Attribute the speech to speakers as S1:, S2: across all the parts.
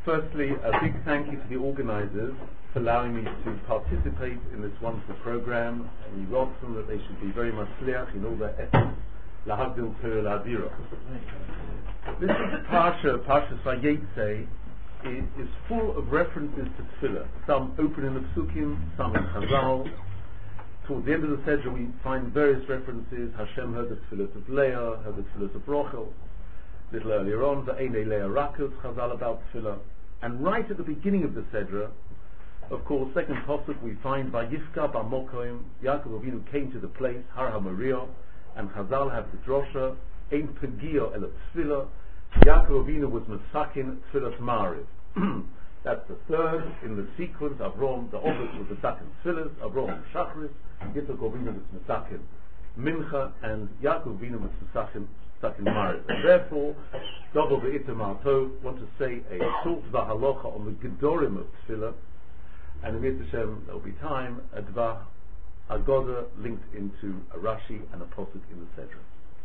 S1: Firstly, a big thank you to the organisers for allowing me to participate in this wonderful program. And you asked them that they should be very much liach in all their efforts. Lahagdil Torah La'avira. This Parsha Vayetze, is full of references to Tefillah. Some open in the Psukim, some in Chazal. Towards the end of the Seder we find various references. Hashem heard the Tefillah of Leah, heard the Tefillah of Rochel. A little earlier on, the Einei Leah Rakos, Chazal about Tefillah. And right at the beginning of the Seder, of course, second pasuk, we find Vayifka B'Mokoim, Yaakov Avinu came to the place, Har HaMoriah, and Chazal have the drosha, Ein Pegio El Tefillah, Yaakov Avinu was Mesakin Tefillas Mariv. That's the third in the sequence. Avrom, the Ovis was Mesakin Tefillas, Avrom Shachris, Yitzchak Avinu was Mesakin Mincha, and Yaakov Avinu was Mesakin Mariv. And therefore, Double the Itamar Tov want to say a short Vahalocha on the Gedorim of Tefillah, and in Mitzvah Hashem there will be time, a Dvar Agoda linked into a Rashi and a Posuk in the Sedra.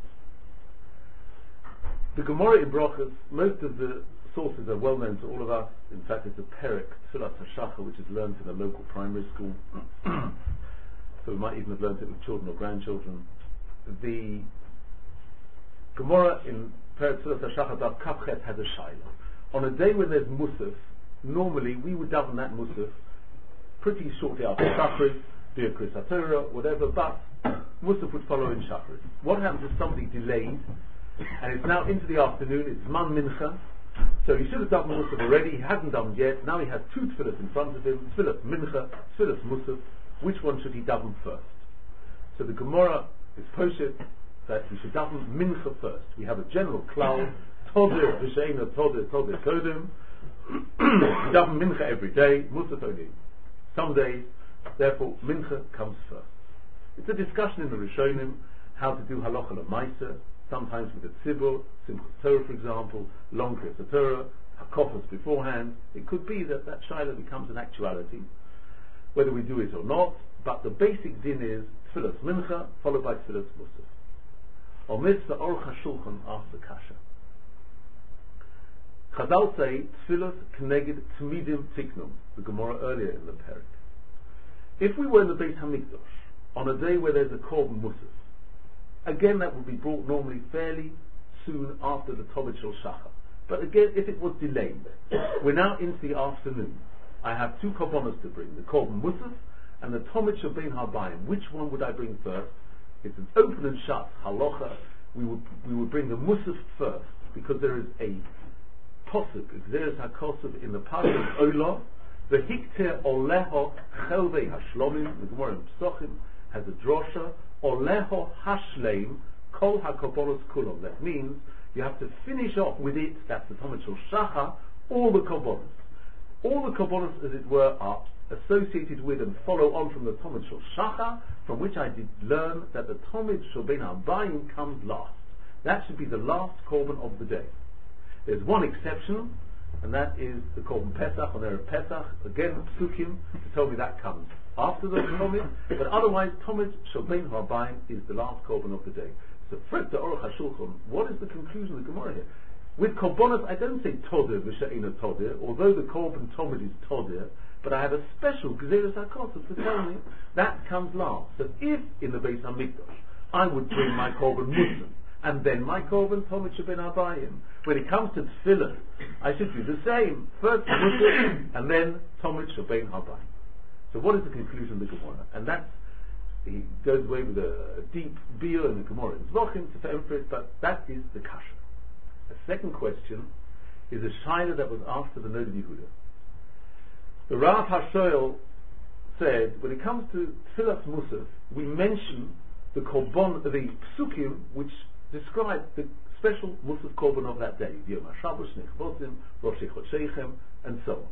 S1: The Gemara in Brochus, most of the sources are well known to all of us. In fact, it's a Perek, Tfilas HaShachar, which is learned in a local primary school. So we might even have learned it with children or grandchildren. The Gemara in Perek Tfilas HaShachar, Daf Kafchet, has a Shaila. On a day when there's Musaf, normally we would daven that Musaf pretty shortly after Shachris, be a Kris HaTorah, whatever, but Musaf would follow in Shachris. What happens if somebody delayed, and it's now into the afternoon, it's Man Mincha, so he should have done Musaf already, he hasn't done yet, now he has two tefillahs in front of him, tefillah Mincha, tefillah Musaf, which one should he daven first? So the Gemara is poshet that he should daven Mincha first. We have a general klal, Todir, V'sheina, Todir, Kodim, you daven Mincha every day, Musaf only some days, therefore Mincha comes first. It's a discussion in the Rishonim, how to do Halacha L'Maisa, sometimes with a tzibur, Simchas Torah for example, long Kris HaTorah, Hakofas beforehand. It could be that Shaila becomes an actuality, whether we do it or not, but the basic din is Tfilas Mincha, followed by Tfilas Musaf. On this, the Aruch HaShulchan asks the Kasha. Chazal say, Tfilas Kneged Tmidim Tiknum, the Gemara earlier in the Perek. If we were in the Beit HaMikdash, on a day where there's a Korban Musaf, again, that would be brought normally fairly soon after the Tovit Shel Shachar. But again, if it was delayed, we're now into the afternoon. I have two korbanos to bring, the Korban Musaf and the Tomit Shel Bein Habayim. Which one would I bring first? It's an open and shut halacha. We would bring the Musaf first, because there is a posuk, Xeris HaKosov in the Parashat Olah, the Hikter Oleho Chelvei Hashlomim, the Gemara in Psochim has a drosha, Oleho Hashleim Kol HaKobolos Kulon. That means you have to finish off with it, that's the Tomit Shel Shachar, all the Kobolos. All the Kobolos, as it were, are associated with and follow on from the Tomit Shel Shachar, from which I did learn that the Tomit Shel Bein Habayim comes last. That should be the last Korban of the day. There's one exception, and that is the Korban Pesach, on Erev Pesach, again Psukim, to tell me that comes after the Tomit, but otherwise Tomit Shel Bein Habayim is the last Korban of the day. So Fred the Aruch HaShulchan, what is the conclusion of the Gemara here? With Korbanos, I don't say Todir V'she'ena Todir, although the Korban Tomit is Todir, but I have a special Gzeres HaKosov to tell me that comes last. So if in the Beis HaMikdash I would bring my Korban Muslim, and then my Korban Tomit Shel Bein Habayim, when it comes to Tefillah, I should do the same. First Muslim, and then Tomit Shel Bein Habayim. So what is the conclusion of the Gemara? And that's, he goes away with a deep beer in the Gemara in Zvachim to emphasize, but that is the Kasha. The second question is a Shaila that was asked to the Nod Yehuda. The Rav HaShoel said, when it comes to Tfilas Musaf, we mention the Korban, the Psukim, which describe the special Musaf Korban of that day, Yom HaShabbos, Nechvosim, Rosh Chodshechem, and so on.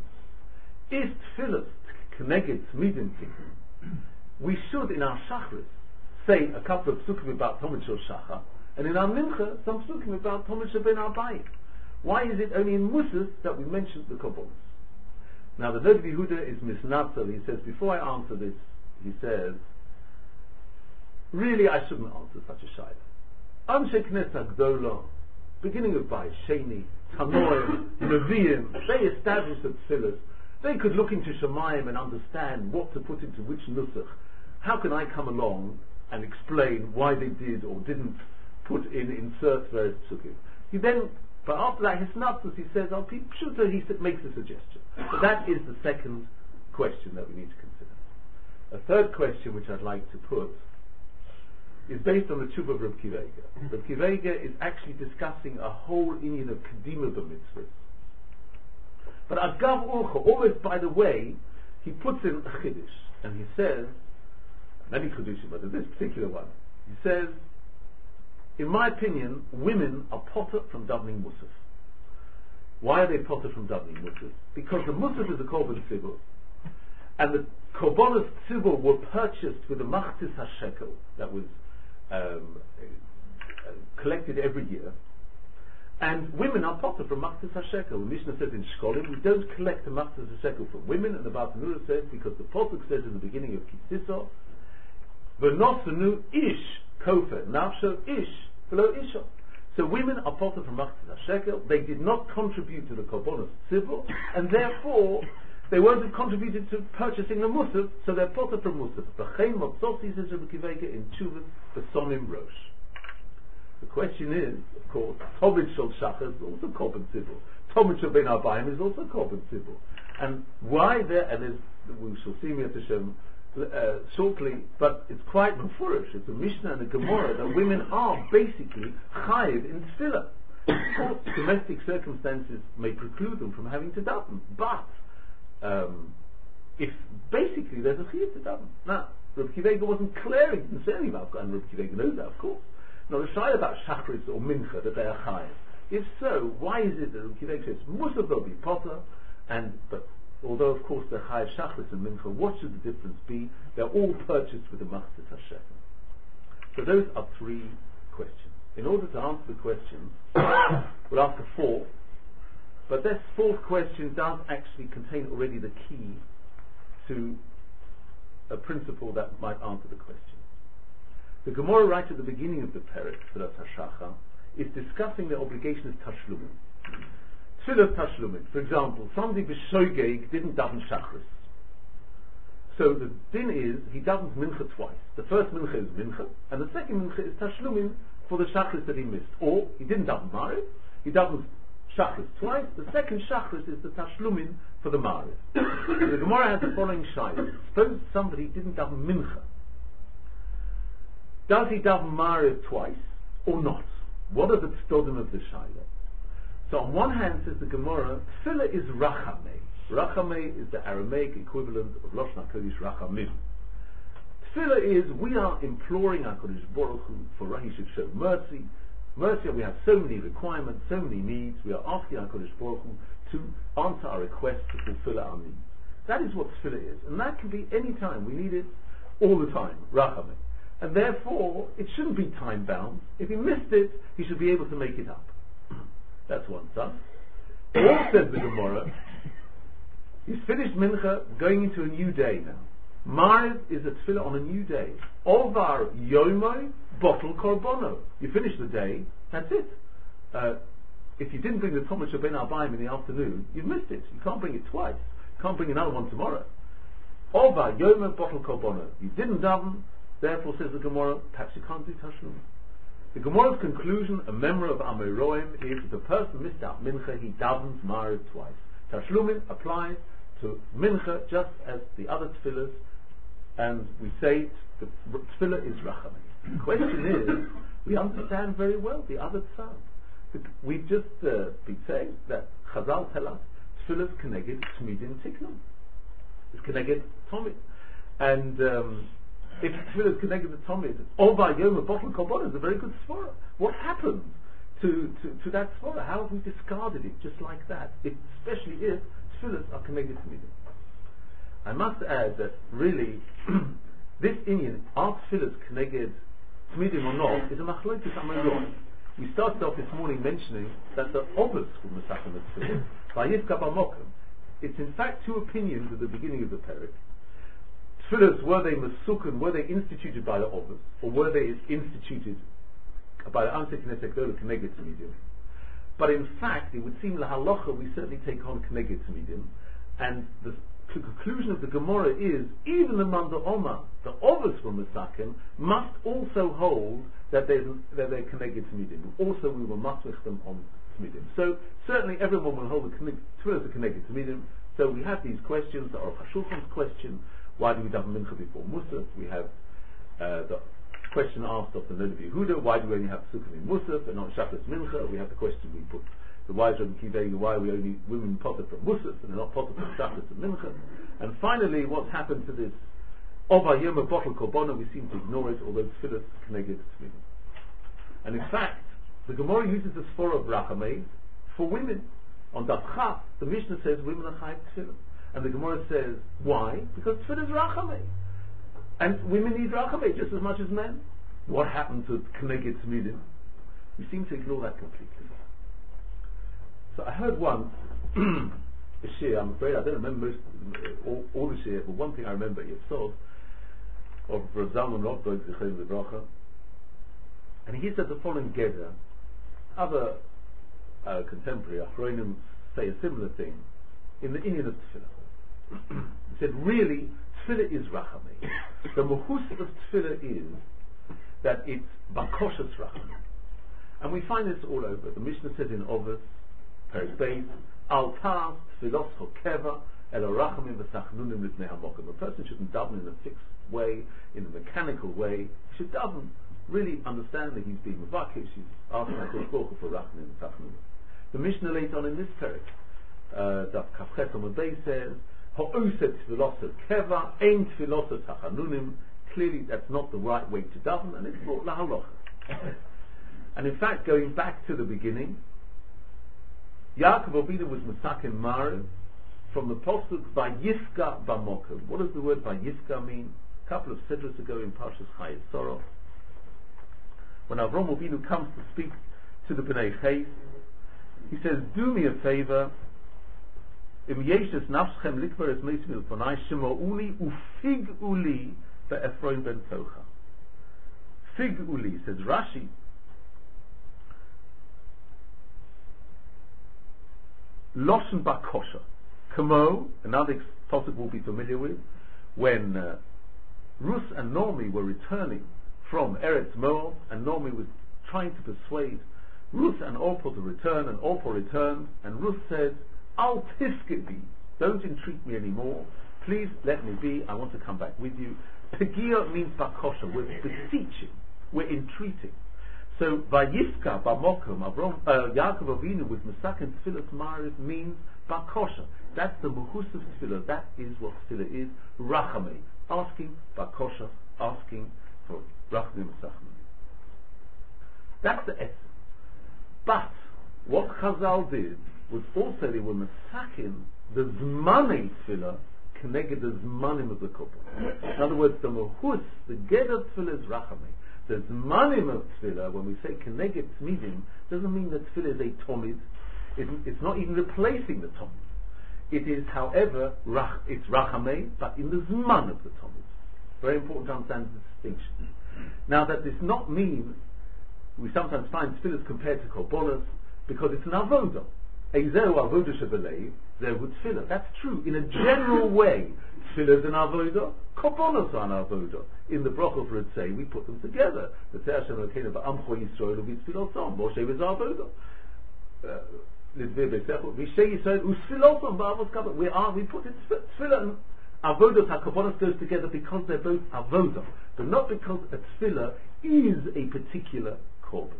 S1: If Tfilas Kneged Tmidim Tiknum, we should in our Shachris say a couple of Psukim about Tomit Shel Shachar, and in our Mincha some Psukim about Tomit Shel Bein Habayim. Why is it only in Musaf that we mention the Korbanos? Now the Nod Yehuda is misnatzel. He says, before I answer this, he says, really I shouldn't answer such a shayla. Anshe Knesset Gdola, beginning of Bayis Sheni, Tanoim, Nevi'im, they established that tefillas, they could look into Shemayim and understand what to put into which nusach. How can I come along and explain why they did or didn't insert various psukim? He then, but after that, Hisnaptus, he says, he makes a suggestion. But that is the second question that we need to consider. A third question which I'd like to put is based on the Tshuva of Reb Kiva Eiger. Reb Kiva Eiger is actually discussing a whole inyan of Kedima b'mitzvahs. But Agav Urcha, always by the way, he puts in a Chiddush, and he says, many Chiddushim, but in this particular one, he says, in my opinion, women are potter from davening Musaf. Why are they potter from davening Musaf? Because the Musaf is a Korban Tzibur, and the Korbanos Tzibur were purchased with a Machtis HaShekel that was collected every year, and women are potter from Machtis HaShekel. The Mishnah says in Shkolim, we don't collect the Machtis HaShekel from women, and the Baal Tanura says, because the Pasuk says in the beginning of Kitziso, V'nosenu ish kofer nafsho ish v'lo isha. So women are potter from Machtis HaShekel. They did not contribute to the Korbanos Tzibur, and therefore they won't have contributed to purchasing the Musaf, so they're potter from Musaf. B'chein Motzosi, says Rebbe Kiva Eiger, in Tshuvas B'sonim Rosh. The question is, of course, Tomid Shel Shachar is also Korban Tzibur. Tomid Shel Ben Arbayim is also Korban Tzibur. And why there, and we shall see me at the Shem shortly, but it's quite mafurish. It's a Mishnah and a Gemara that women are basically chayiv in tefillah. Of course, domestic circumstances may preclude them from having to daven, but if basically there's a chiyuv to daven. Now, Reb Kiva Eiger wasn't clear, he didn't say anything about, and Reb Kiva Eiger knows that, of course. Now, the shayla about shachris or mincha, that they are chayiv. If so, why is it that Reb Kiva Eiger says Musaf will be potter, but although of course they're chayiv shachris and mincha, what should the difference be? They're all purchased with the Machtis HaShekel. So those are three questions. In order to answer the questions, we'll ask a fourth. But this fourth question does actually contain already the key to a principle that might answer the question. The Gemara right at the beginning of the Perek, Tfilas HaShachar, is discussing the obligation of Tashlumin. Tfilas Tashlumin. For example, somebody b'shogeig didn't daven Shachris. So the din is, he davens Mincha twice. The first Mincha is Mincha, and the second Mincha is Tashlumin for the Shachris that he missed. Or, he didn't daven Mariv, he davens Shachris twice. The second Shachris is the Tashlumin for the Mariv. So the Gemara has the following shayla. Suppose somebody didn't daven Mincha. Does he daven Mariv twice or not? What are the tzodim of the shayla? So on one hand, says the Gemara, Tefillah is Rachamei. Rachamei is the Aramaic equivalent of Lashon HaKodesh Rachamim. Tefillah is, we are imploring HaKadosh Baruch Hu for He should show mercy. Mercy, we have so many requirements, so many needs. We are asking HaKadosh Baruch Hu to answer our requests, to fulfill our needs. That is what Tefillah is. And that can be any time. We need it all the time. Rachamei. And therefore, it shouldn't be time bound. If he missed it, he should be able to make it up. That's one side. Or, says the Gemara, he's finished Mincha, going into a new day now. Mariv is a tefillah on a new day. Ovar yomoy bottle korbono. You finish the day, that's it. If you didn't bring the Tomid Shel Ben Arbayim in the afternoon, you've missed it. You can't bring it twice. You can't bring another one tomorrow. Ovar yomoy bottle korbono. You didn't daven, therefore, says the Gemara, perhaps you can't do tashlum. The Gemara's conclusion, a member of Amoraim, is if the person missed out Mincha, he davens Mariv twice. Tashlumin applies to Mincha just as the other tefillahs, and we say the tefillah is Rachamim. The question is, we understand very well the other side. We've just been saying that Chazal tell us tefillahs connected Tmidim Tiknum. It's connected Tomid. And if tefillah is connected to Tomid, Ova Yom, a bottle of Korban is a very good svara. What happened to that svara? How have we discarded it just like that? Especially if tefillahs are connected to Tmidim. I must add that really, this inyan, are tefillahs connected Tmidim or not, is a machlokes Amoraim. We started off this morning mentioning that the Ovis from the Sachem Tefillah, by Yifka Bamokim, it's in fact two opinions at the beginning of the Perek. Tefillahs, were they Mesukun, were they instituted by the Ovis, or were they instituted by the Anseh Knesset Gdolah connected to Tmidim? But in fact, it would seem la halacha we certainly take on Keneged Tamidim, and the conclusion of the Gemara is even the Manda Oma, the Ovis from Mesakim, must also hold that they're Keneged Tamidim. Also, we will masrich them on Tamidim. So certainly everyone will hold the Tefillah as a Keneged Tamidim. So we have these questions, the Aruch HaShulchan's question, why do we daven Mincha before Musaf? We have the question asked of the Noda Yehuda, why do we only have Sukkah in Musaf and not Shabbos Mincha? We have the question we put, the wise Rabbi Kiva, why are we only women potter from Musaf and they're not potter from Shabbos and Mincha? And finally, what's happened to this Ova Yom Bottle Korbona? We seem to ignore it, although Tefillah Keneged Tamidim. And in fact, the Gemara uses the Sforah of Rachamei for women. On Daf Chaf, the Mishnah says women are chayav tefillah, and the Gemara says why? Because tefillah is rachamei, and women need rachamei just as much as men. What happened to Keneged Tamidim? We seem to ignore that completely. So I heard one a shir. I'm afraid I don't remember all the shir, but one thing I remember Yitzhak of Rav Zalman Rothberg Zichem Lebracha, and he said the following geder. Other contemporary Achronim say a similar thing in the Inyan of Tefillah. He said, really, Tefillah is Rachamei. The Mahus of Tefillah is that it's Bakoshas Rachamei. And we find this all over. The Mishnah says in Ovis, Perek Beis, Al Tas Tfilos Chokeva Elo Rachamim V'Sachnunim L'Bnei HaMokim. A person shouldn't daven in a fixed way, in a mechanical way. He should daven really understand that he's being Mavakish, he's asking HaKadosh Baruch Hu for Rachamim V'Sachnunim. The Mishnah later on in this Perek, Daf Kafches on the day says, Ha'oset Tfilosa Keva, Ein Tfilosa Tachanunim. Clearly that's not the right way to daven, and it's brought La Halacha. And in fact, going back to the beginning, Yaakov Avinu was Masakin Maariv from the Pasuk Vayifka Bamokum. What does the word Vayifka mean? A couple of Sidras ago in Parshas Chayei Sarah, when Avram Avinu comes to speak to the Bnei Ches, he says, do me a favor, Im yeshes nafschem likvar es meismil ponai shema'uli ufig uli be'efroim ben tocha. Fig uli, says Rashi, Loshen Bakosha. Kamo, another topic we'll be familiar with, when Rus and Naomi were returning from Eretz Moab, and Naomi was trying to persuade Ruth and Orpah to return, and Orpah returned, and Ruth said, Al tifkedi, don't entreat me anymore, please let me be, I want to come back with you. Pegia means bakosha, we're beseeching, we're entreating. So Vayifka Bamokum, Yaakov Avinu with Masakin Tfilas Maariv means bakosha. That's the muhus of Tfilah, that is what Tfilah is, Rachamei, asking bakosha, asking for Rachamim Sachnim. That's the essence. But what Chazal did was also they were masakin the zmanei tefillah connected the zmanim of the couple. In other words, the mahus, the ged of tefillah is rachamei. The zmanim of tefillah, when we say connected tmidim, doesn't mean that tefillah is a tomid. It's not even replacing the tomid. It is, however, it's rachamei, but in the zman of the tomid. Very important to understand the distinction. Now, that does not mean we sometimes find tefillah compared to korbanos because it's an avodah. Ezehu avodah shebeleiv, zehu tefillah. That's true in a general way. Tefillah is an avodah, korbanos are an avodah. In the bracha for Ritzei, we put them together. The Tzei Hashem Elokeinu v'amcho Yisrael u'v'tfilosom. Moshe was avodah. Lidvei Beisechu v'shei Yisrael u'tfilosom v'avos kabbalah. We put it tefillah and avodah HaKorbanos goes together because they're both avodah, but not because a tefillah is a particular korban.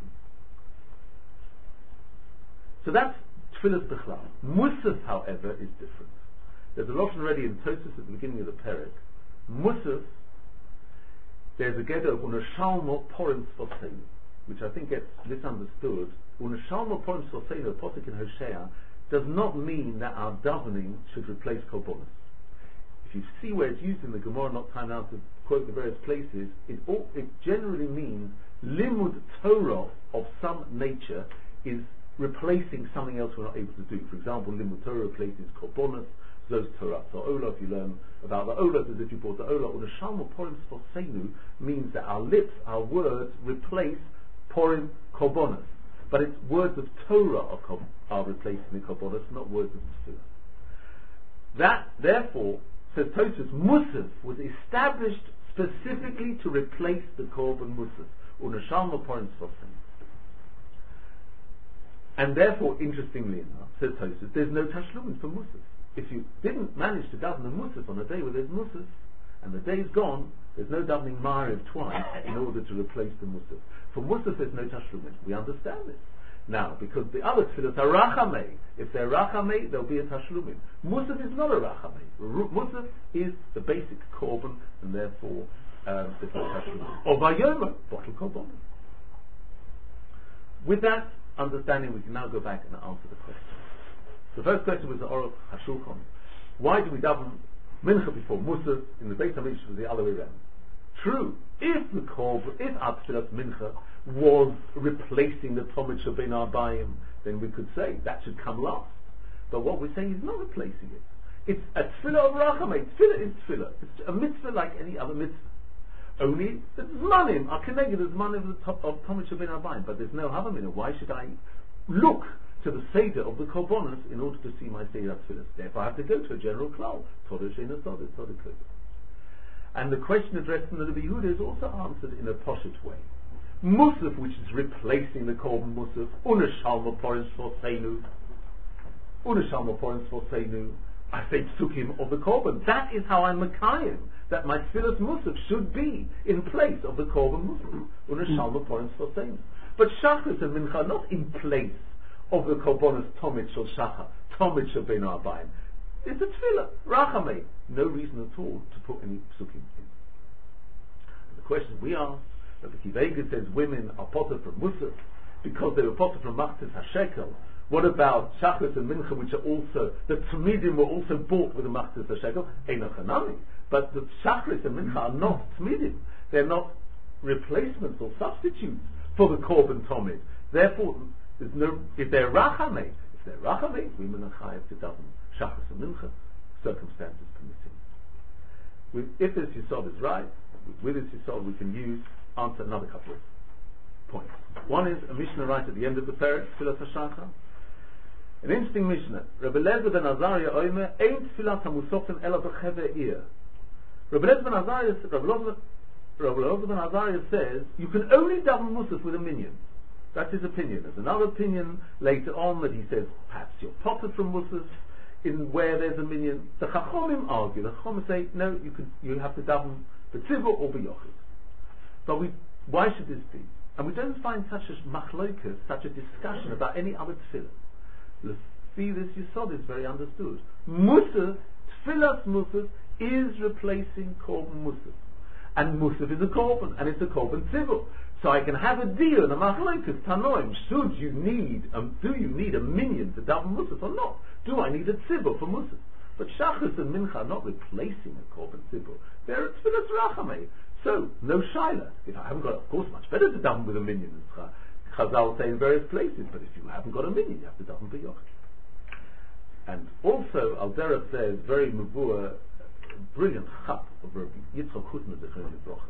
S1: So that's tefillas b'chlal. Musaf, however, is different. There's a lashon already in Tosfos at the beginning of the Perek. Musaf, there's a geder of unashalmo porim sfoseinu, which I think gets misunderstood. Unashalmo porim sfoseinu, posuk in Hosea, does not mean that our davening should replace korbanos. If you see where it's used in the Gemara, not time now to quote the various places, it generally means limud Torah of some nature is replacing something else we're not able to do. For example, limud Torah replaces korbanos, those Torah. So Olah, if you learn about the Olah, as if you brought the Olah, or the Shalmo Porim Sfoseinu means that our lips, our words, replace Porim korbanos. But it's words of Torah are replacing the korbanos, not words of tefillah. That, therefore, says Tosfos, Musaf was established specifically to replace the korban Musaf, unashal maporim sfosim. And therefore, interestingly enough, says Tosfos, there's no tashlumin for Musaf. If you didn't manage to daven the Musaf on a day where there's Musaf, and the day's gone, there's no davening Ma'ariv twice in order to replace the Musaf. For Musaf, there's no tashlumin. We understand this. Now, because the other tefillahs are rachamei. If they're rachamei, there'll be a tashlumin. Musaf is not a rachamei. Musaf is the basic korban, and therefore there's no tashlumin. Or vayoma, bottle korban. With that understanding, we can now go back and answer the question. The first question was the Aruch HaShulchan. Why do we daven mincha before Musaf? In the Beit HaMikdash was the other way around. True, if our tefillas mincha was replacing the Tomid Shabbein Arbayim, then we could say that should come last. But what we're saying is not replacing it. It's a tefillah of rachamei. Tefillah is tefillah. It's a mitzvah like any other mitzvah. Only the zmanim are connected as zmanim of Tomid Shabbein Arbayim. But there's no havamina. Why should I look to the Seder of the Korbanos in order to see my Seder tefillah? Therefore I have to go to a general klal. Torah she'eina sodet, Torah klal. And the question addressed in the Rebbe Yehuda is also answered in a poshut way. Musaf, which is replacing the korban Musaf, unashalma porim sfoseinu, I say psukim of the korban. That is how I'm Mekayim, that my tefillas Musaf should be in place of the korban Musaf, unashalma porim sfoseinu. But Shachris and Mincha are not in place of the korbanos Tomid Shel Shachar, Tomid Shel Bein Arbayim. It's a tefillah, rachamei. No reason at all to put any psukim in. The question we ask, that the Kivega says women are potter from Musaf because they were potter from Machzis HaShekel. What about Shachris and Mincha, which are also, the Tmidim were also bought with the Machzis HaShekel? Eina Chanami. But the Shachris and Mincha are not Tmidim. They're not replacements or substitutes for the Korban Tomid. Therefore, there's no, if they're Rachamei, women are chayav to daven Shachris and Mincha, circumstances permitting. If this Yisod is right, with this Yisod we can answer another couple of points. One is a Mishnah right at the end of the Perek, Tfilas HaShachar. An interesting Mishnah. Rabbi Lezer ben Azariah Omer, Ein Tfilas HaMusofim Ela B'Chever Ir. Rabbi Lezer ben Azariah says, you can only daven Musaf with a minion. That's his opinion. There's another opinion later on that he says, perhaps you're potted from Musaf in where there's a minion. The Chachomim argue. The Chachomim say, no, you have to daven B'Tzivah or B'Yochid. But why should this be? And we don't find such a machlokas, such a discussion about any other tefillah. Let's see this Yisod is very understood. Musaf, tefillas Musaf, is replacing Korban Musaf. And Musaf is a Korban, and it's a Korban Tzivah. So I can have a deal in a machlokas Tanoim. Do you need a minion to daven Musaf or not? Do I need a Tzivah for Musaf? But Shachris and Mincha are not replacing a Korban Tzivah. They're a tefillas Rachamei. So, no shaila. If I haven't got, of course, much better to daven with a minion, as Chazal say in various places, but if you haven't got a minion, you have to daven b'yochid. And also, Al Derech says, very mavua, brilliant chap of Rabbi Yitzchak Hutner, Zechron Yisroch.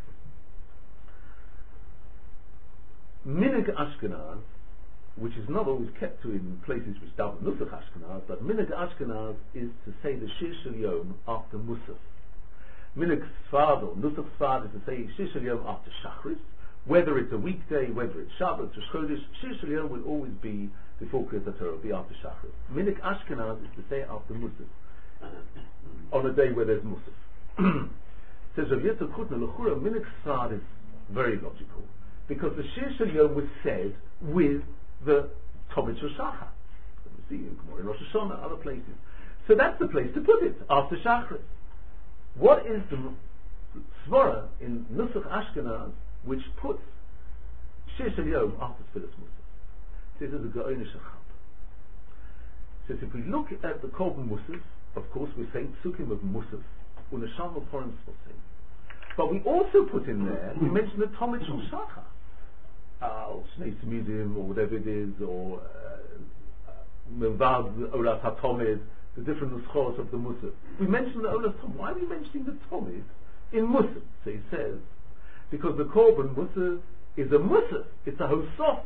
S1: Minig Ashkenaz, which is not always kept to in places which daven Nusach Ashkenaz, but Minig Ashkenaz is to say the Shir Shel Yom after Musaf. Minig Sfard or Nusach Sfard is to say Shir Shel Yom after Shachris. Whether it's a weekday, whether it's Shabbat or Chodesh, Shir Shel Yom will always be before Kriyat Torah, be after Shachris. Minig Ashkenaz is to say after Musaf, on a day where there's Musaf. Says Rav Yitzchak Hutner, L'chura, Minig Sfard is very logical, because the Shir Shel Yom was said with the Tomid Shel Shachar. We see in Gemara, in Rosh Hashanah, other places. So that's the place to put it, after Shachris. What is the svara in Nusach Ashkenaz which puts Shir Shel Yom after Tfilas Musaf? This is a Gaonish Achab. Says if we look at the Korban Musaf, of course we're saying Psukim of Musaf, Unasham of Foreign Sposim. But we also put in there, we mention the Tomid Shel Shachar, Shnei Tzimidim, or whatever it is, or Milvad Olas HaTomid, the different nuschos of the Musaf. We mention the Olas Tomid. Why are we mentioning the Tomid in Musaf? So he says, because the Korban Musaf is a Musaf, it's a Hosofa.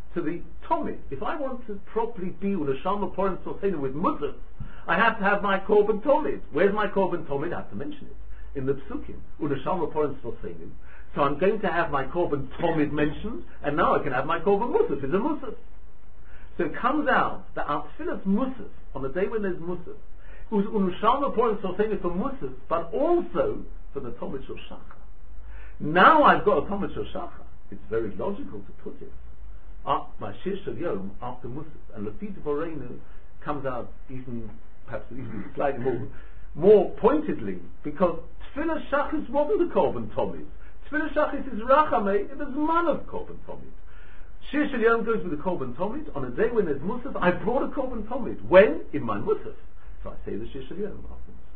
S1: to the Tomid. If I want to properly be with a Shalma Porin Sosena with Muslims, I have to have my Korban Tomid. Where's my Korban Tomid? I have to mention it in the Psukim. With a Shalma Porin Sosena. So I'm going to have my Korban Tomid mentioned, and now I can have my Korban Musaf. It's a Musaf. So it comes out that our Tfilas Musaf, on the day when there's Musaf, who's Shalma Porin Sosena for Musaf, but also for the Tomid Shel Shachar. Now I've got a Tomid Shel Shachar. It's very logical to put it up my Shir Shel Yom after Musaf, and Lafid Borenu comes out perhaps even slightly more pointedly, because Tfilas Shachis wasn't the Korban Tomid. Tfilas Shachis is Rachamei, it was man of Korban Tomid. Shir Shel Yom goes with the Korban Tomid. On a day when there's Musaf, I brought a Korban Tomid. When? In my Musaf. So I say the Shir Shel Yom after Musaf.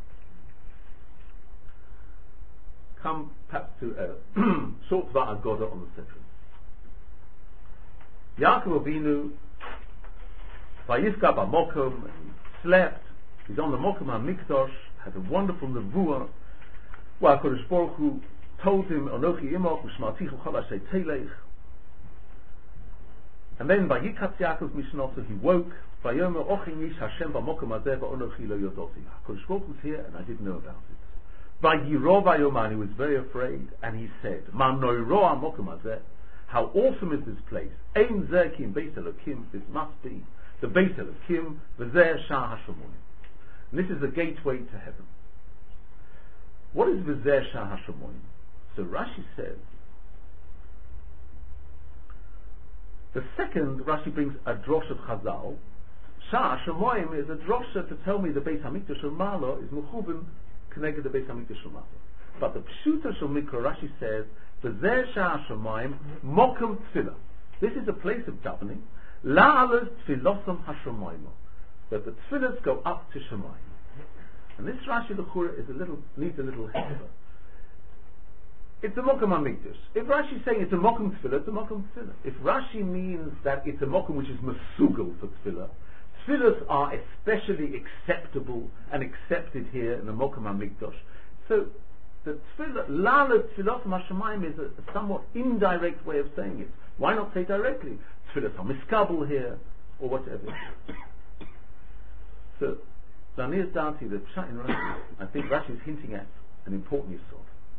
S1: Come perhaps to a short Dvar Agoda on the Sefer. Yaakov Avinu Vayifka B'Mokom, and he slept. He's on the Mokom HaMikdash, had a wonderful nevuah where HaKadosh Baruch Hu told him, Anochi Imoch U'Shmartichu Chol Asher Telech. And then Vayikatz Yaakov Mishnoso, he woke. Vayomer Ochin Ish Hashem B'Mokom Hazeh V'Anochi Lo Yodoti. HaKadosh Baruch Hu was here and I didn't know about it. Vayiro Vayoman, he was very afraid, and he said, Ma Noiro HaMokom Hazeh, how awesome is this place? Ein Zeh Kim Beis Elokim, this must be the Beis Elokim, V'zeh Shah HaShomonim. And this is the gateway to heaven. What is V'zeh Shah HaShomonim? So Rashi says, the second, Rashi brings a drosh of Chazal. Shah HaShomonim is a drosha to tell me the Beis HaMikdash Shel Malo is Mechuvin connected to the Beis HaMikdash Shel Malo. But the Pshuta Shel Mikra, Rashi says, V'zeh Shah HaShomonim Mokum Tfilah. This is a place of davening. La'alus Tfilosam HaShomonim. That the tefillahs go up to Shemayim. And this Rashi L'chura needs a little help. It's a Mokum HaMikdash. If Rashi is saying it's a Mokum Tefillah, it's a Mokum Tefillah. If Rashi means that it's a Mokum which is Mesugal for Tefillah, Tefillahs are especially acceptable and accepted here in the Mokum HaMikdash. So the Tefillah, Lala Tefillosam HaShemayim is a somewhat indirect way of saying it. Why not say directly? Tefillahs are Miskabel here, or whatever. So, Lanir Dati, the Pshat in Rashi, I think Rashi is hinting at an important yisod.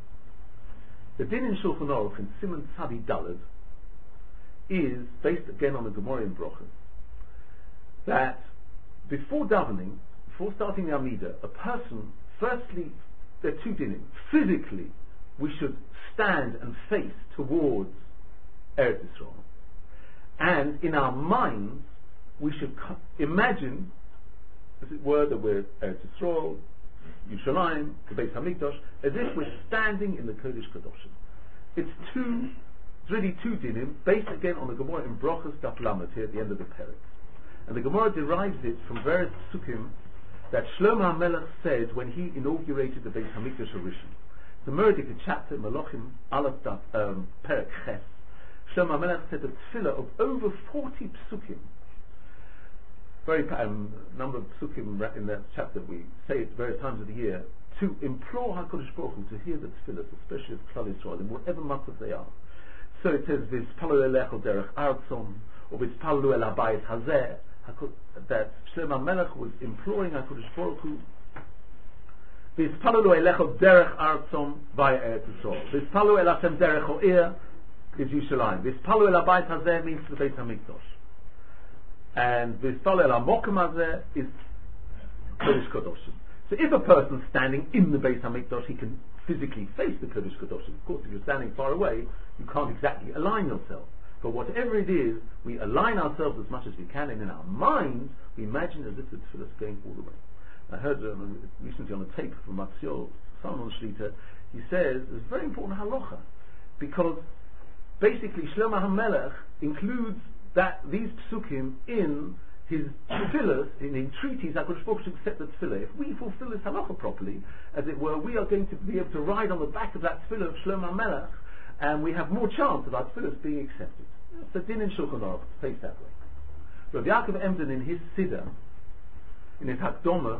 S1: The din in Shulchan Aruch in Siman Tzadi Daled is based again on the Gemara in Brochus, that before davening, before starting the Amidah, a person, firstly, there are two dinim. Physically, we should stand and face towards Eretz Yisrael. And in our minds, we should imagine, as it were, that we're Eretz Yisrael, Yerushalayim, the Beis Hamikdash, as if we're standing in the Kodesh Kadoshim. It's really two dinim, based again on the Gemara in Brochus Daf Lamed here at the end of the Perek. And the Gemara derives it from various psukim that Shlomo HaMelech said when he inaugurated the Beis Hamikdash Rishon. The Merdik chapter, Malachim Aleph Daf Perek Ches, Shlomo HaMelech said a tefillah of over 40 psukim. Very number of psukim in that chapter, we say it various times of the year, to implore HaKadosh Baruch Hu to hear the tefillahs, especially of Klal Yisrael, in whatever matzah they are. So it says, V'ispalu elecho derech artzon, or V'ispalu el habayis hazeh, that Shlomo HaMelech was imploring HaKadosh Baruch Hu, V'ispalu elecho derech artzon via Eretz Yisrael. V'ispalu el Hashem derech o'ir is Yerushalayim. V'ispalu el habayis hazeh means the Beis Hamikdash. And V'ispalu el hamokum hazeh is Kodesh Kadoshim. So if a person's standing in the Beis HaMikdash, he can physically face the Kodesh Kadoshim. Of course, if you're standing far away, you can't exactly align yourself. But whatever it is, we align ourselves as much as we can, and in our minds, we imagine as if the tefillah is going all the way. I heard recently on a tape from Matzio Salomon Shlita, he says, it's a very important halacha, because basically Shlomo HaMelech includes these psukim in his tefillahs, in treaties, HaKadosh Baruch Hu accept the tefillah. If we fulfill this halacha properly, as it were, we are going to be able to ride on the back of that tefillah of Shlomo HaMelech, and we have more chance of our tefillahs being accepted. It's a din in Shulchan Aruch, faced that way. Rav Yaakov Emden in his Siddur, in his Hakdoma,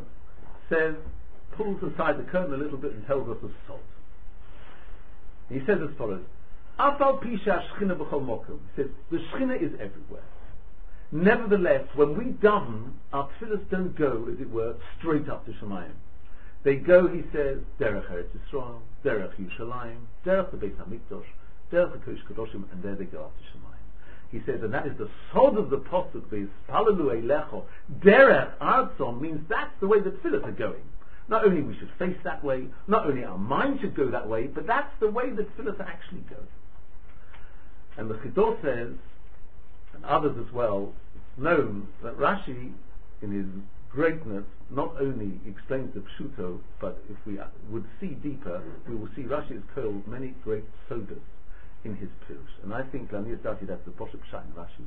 S1: pulls aside the curtain a little bit and tells us a salt. He says as follows, Afal Pisha Shchina B'chol Mokum. He says, the Shchina is everywhere. Nevertheless, when we daven, our tefillas don't go, as it were, straight up to Shemayim. They go, he says, Derech Eretz Yisrael, Derech Yerushalayim, Derech the Beis HaMikdash, Derech the Kodesh Kadoshim, and there they go up to Shemayim. He says, and that is the sod of the Pasuk, V'Yispalalu Eilecho, Derech Artzon, means that's the way the tefillas are going. Not only we should face that way, not only our mind should go that way, but that's the way the tefillas actually go. And the Chidor says, and others as well, it's known that Rashi, in his greatness, not only explains the Pshuto, but if we would see deeper, we will see Rashi has curled many great sodas in his Pirush. And I think, Lanias Dati, that's the Poshet Pshat in Rashi.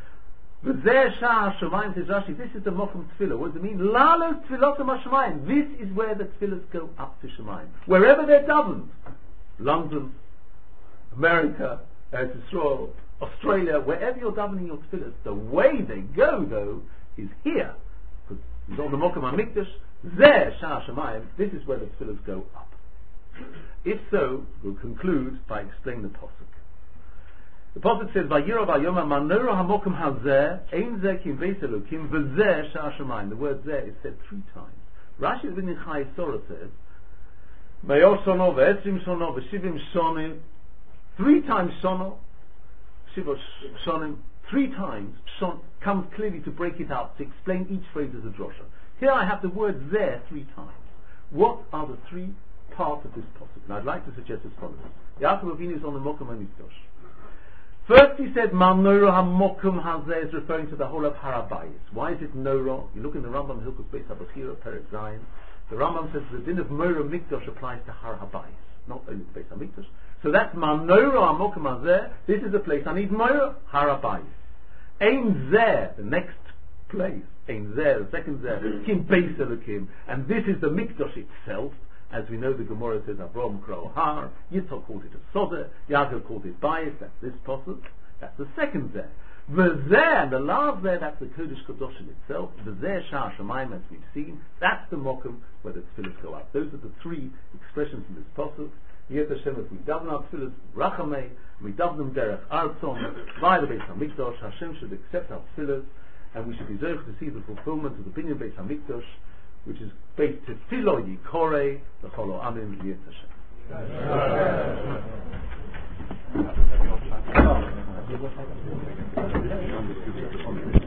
S1: V'zeh Sha'ar Shemayim, says Rashi, this is the Mokum Tefillah. What does it mean? Lalos Tefillotam HaShemayim. This is where the Tefillahs go up to Shemayim. Wherever they're davened. London, America, Eretz Yisrael, Australia, wherever you're davening your tefillahs, the way they go, though, is here. Because it's on the Mokum HaMikdash, Zeh Sha'ar Shemayim, this is where the tefillahs go up. If so, we'll conclude by explaining the Pasuk. The Pasuk says, Vayira Vayoma Manora HaMokum HaZeh, Ein Zeh Kim Beis Elokim, V'zeh Sha'ar Shemayim. The word Zeh is said 3 times. Rashi in Chai Sora says, Me'or Shono, Ve'esrim Shono, Ve'shivim Shonim, 3 times Shono, Shiva Shonim, 3 times Shon comes clearly to break it up, to explain each phrase as a drosha. Here I have the word there 3 times. What are the 3 parts of this Pasuk? And I'd like to suggest as follows. Yaakov Avinu is on the Mokum HaMikdash. First he said, Mal Nora HaMokum HaZeh is referring to the whole of Harabayis. Why is it Nora? You look in the Rambam Hilkos Beis HaBechira, Perek Zayin. The Rambam says the din of Mora Mikdash applies to Harabayis, not only to Beis HaMikdash. So that's Manora HaMokum HaZeh. This is the place I need Mora, Harabayis. Ein Zeh, the next place. Ein Zeh, the second Zeh. Kim Beis Elokim. And this is the Mikdash itself. As we know, the Gemara says Avraham Kro Har, Yitzchak called it a Sodeh, Yaakov called it Bayis, that's this Pasuk. That's the second Zeh. V'zeh, and the last Zeh, that's the Kodesh Kadoshim itself. V'zeh Sha'ar Shemayim, as we've seen, that's the Mokum where the tefillahs go up. Those are the 3 expressions in this Pasuk. Yet Hashem, if we daven our tefillahs, Rachamei, we daven them Derech Artzon, via the Beis HaMikdash, Hashem should accept our tefillahs, and we should be deserved to see the fulfillment of the Binyan Beis HaMikdash, which is based to Tefillah Yikorei, the Cholo Amin, Yet Hashem.